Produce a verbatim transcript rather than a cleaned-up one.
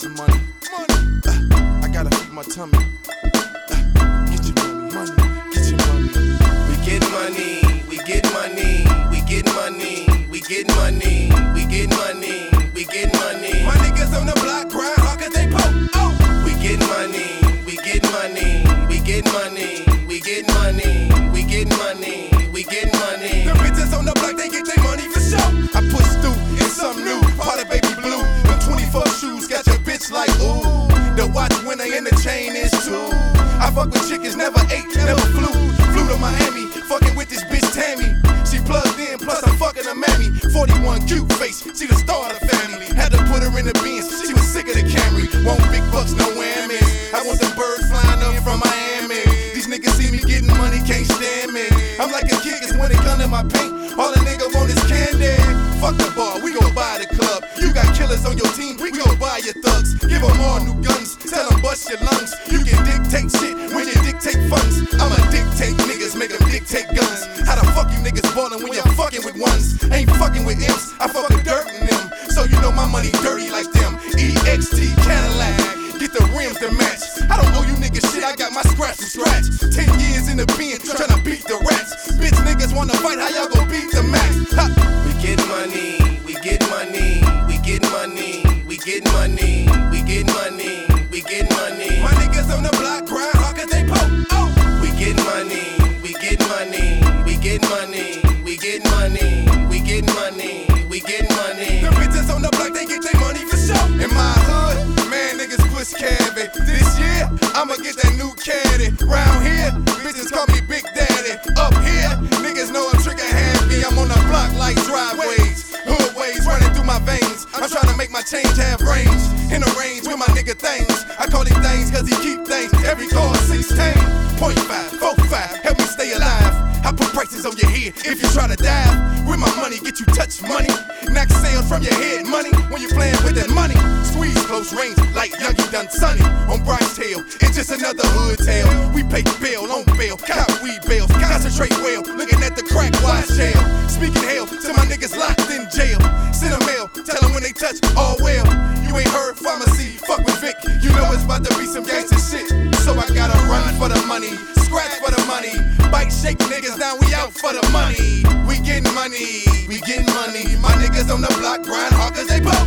some money. Money. Uh, I gotta feed my tummy. Uh, get your money, money, get your money. We get money, we get money, we get money, we get money, we get money, we get money. My niggas on the block grind hard cause they poke. Oh. We get money, we get money, we get money, we get money, we get money, we get money. The bitches on the block, they get their money for sure. I push through in something new, part of baby blue. Them twenty-four shoes got your bitch like ooh. The watch winner and the chain is too. I fuck with chickens, never ate, never flew. Flew to Miami, fucking with this bitch Tammy. She plugged in, plus I'm fucking a mammy. forty-one cute face, she the star of the family. Had to put her in the Benz, she was sick of the Camry. Want big bucks, no whammies. I want the birds flying up from Miami. These niggas see me getting money, can't stand me. I'm like a kid, cause when it come to my paint, all a nigga want is candy. Fuck the bar, we gon' buy the club. You got killers on your team, we gon' buy your thugs. Give them all new guns, tell them bust your lungs. You can dictate shit when you dictate funds. I'ma dictate niggas, make them dictate guns. How the fuck you niggas ballin' when you're fucking with ones? Ain't fucking with imps, I fuck with dirt in them. So you know my money dirty like them. E X T Cadillac, get the rims to match. I don't owe you niggas shit, I got my scratch to scratch. Ten years in the pen, tryna beat the rats. Bitch niggas wanna fight, how y'all gon' beat the max? Ha. We get money, we get money, we get money, we get money, we get money, we get money. My niggas on the block grind hard cause they poke. Oh. We get money, we get money, we get money, we get money, we get money, we get money. The bitches on the block, they get their money for sure. In my hood, man, niggas push cabin. This year, I'ma get that new caddy. Round here, bitches call me Big Daddy. Up here, niggas know I'm trigger happy. I'm on the block like driveways. Hood ways running through my veins. I'm trying to make my change have range. In the range with my nigga things. I call him things cause he keep things. Every car sixteen point five, four five. Help me stay alive. I put prices on your head if you try to dive. With my money, get you touch money. Knock sales from your head money. When you playing with that money, squeeze close range like Youngie done Sunny. On Bryce Tail, it's just another hood tale. We pay bail on bail, cop weed bails. Concentrate well, looking at the crack watch jail. Speaking hell to my niggas locked in jail. Send a mail, tell them when they touch, all well. You ain't heard pharmacy, fuck with Vic. You know it's about to be some gangsta shit. So I gotta run for the money, scratch for the money. Bite shake niggas down, we out for the money. We getting money, we getting money. My niggas on the block grind hard cause they bust.